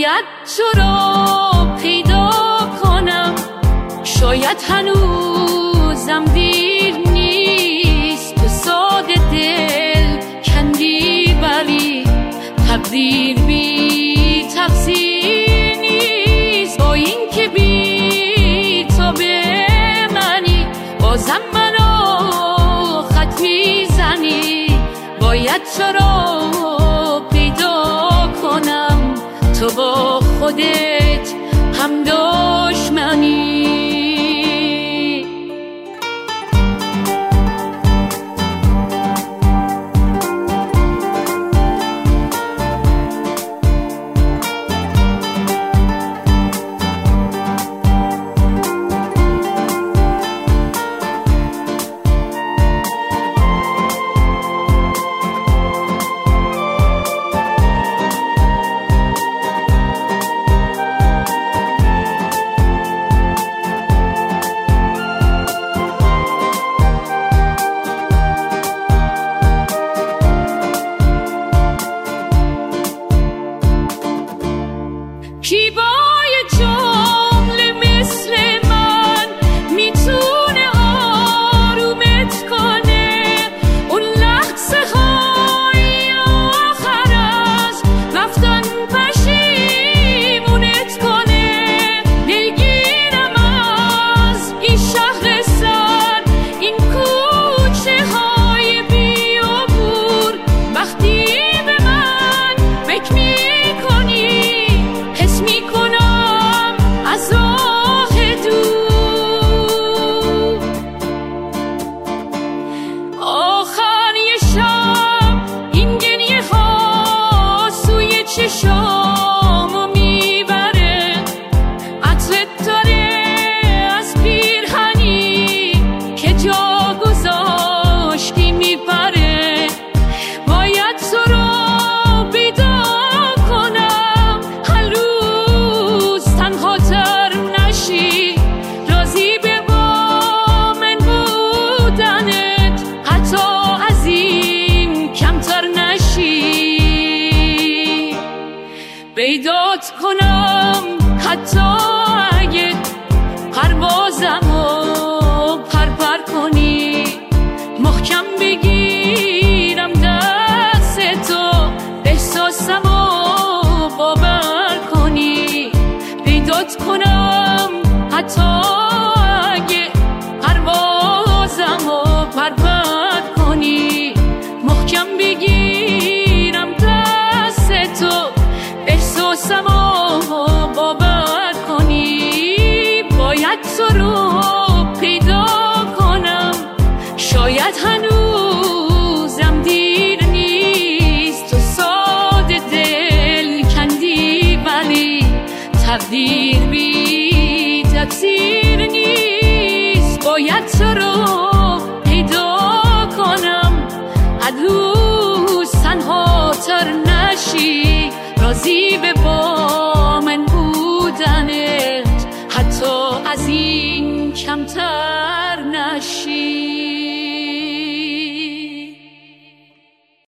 باید تو رو پیدا کنم، شاید هنوزم دیر نیست. تو ساده دل کندی ولی تقدیر بی تقصیر نیست. با این که بی تو به منی بازم منو خط میزنی. باید تو رو پیدا کنم، تو با خودت هم دشمنی. کی با یه جمله مثل من میتونه آرومت کنه؟ اون لحظه های آخر از رفتن پشیمونت کنه. دلگیرم از این شهر سر، این کوچه های بیابور. وقتی به من فکر میکنی از راه دور. آخر یه شب این گریه ها سوی چشامو میبره. عطرت داره از پیرهنی که جا گذاشتی میپره. باید تو رو پیدا کنم، هنوز تنها تر نشی. راضی به با من بودنت، حتی از این کمتر نشی. پیدات کنم حتی اگه پروازمو پرپر کنی. محکم بگیرم دست تو، احساسمو باور کنی. پیدات کنم حتی اگه پروازمو پرپر کنی. محکم بگیرم دست تو، احساسمو باور کنی. باید تو رو پیدا کنم، شاید هنوزم دیر نیست. تو ساده دل کندی ولی تقدیر بی تقصیر نیست. باید تو رو پیدا کنم، هنوز تنها تر نشی. راضی به با من بودنت، حتی از این کمتر نشی.